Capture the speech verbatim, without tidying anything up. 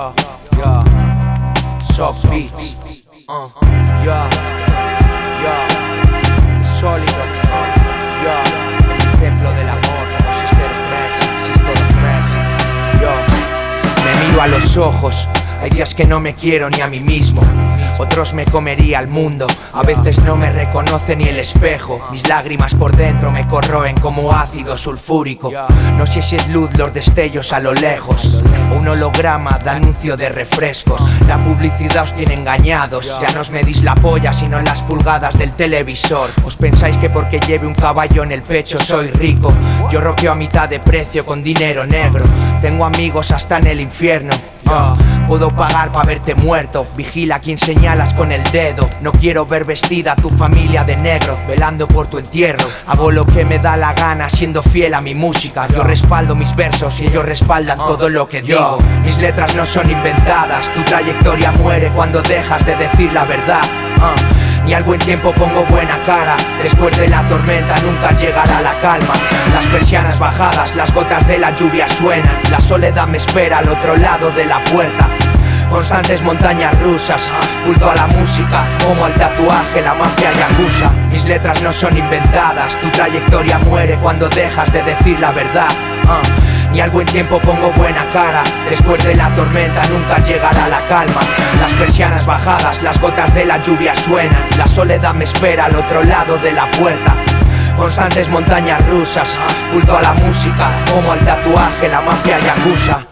Yo, yo, Soft Beats, uh, yo, yo, sólido, yo, el templo del amor, como Sister Express, Sister Express, yo, me miro a los ojos. Hay días que no me quiero ni a mí mismo, otros me comería al mundo. A veces no me reconoce ni el espejo. Mis lágrimas por dentro me corroen como ácido sulfúrico. No sé si es luz los destellos a lo lejos o un holograma de anuncio de refrescos. La publicidad os tiene engañados. Ya no os medís la polla sino las pulgadas del televisor. Os pensáis que porque lleve un caballo en el pecho soy rico. Yo roqueo a mitad de precio con dinero negro. Tengo amigos hasta en el infierno. Uh, puedo pagar pa' verte muerto. Vigila a quien señalas con el dedo. No quiero ver vestida a tu familia de negro, velando por tu entierro. Hago lo que me da la gana, siendo fiel a mi música. Yo respaldo mis versos y ellos respaldan todo lo que digo. Mis letras no son inventadas. Tu trayectoria muere cuando dejas de decir la verdad. uh. Ni al buen tiempo pongo buena cara. Después de la tormenta nunca llegará la calma. Las persianas bajadas, las gotas de la lluvia suenan. La soledad me espera al otro lado de la puerta. Constantes montañas rusas, culto a la música, como al tatuaje, la mafia yakuza. Mis letras no son inventadas. Tu trayectoria muere cuando dejas de decir la verdad. uh. Ni al buen tiempo pongo buena cara. Después de la tormenta nunca llegará la calma. Las persianas bajadas, las gotas de la lluvia suenan. La soledad me espera al otro lado de la puerta. Constantes montañas rusas, culto a la música, como al tatuaje, la mafia yakuza.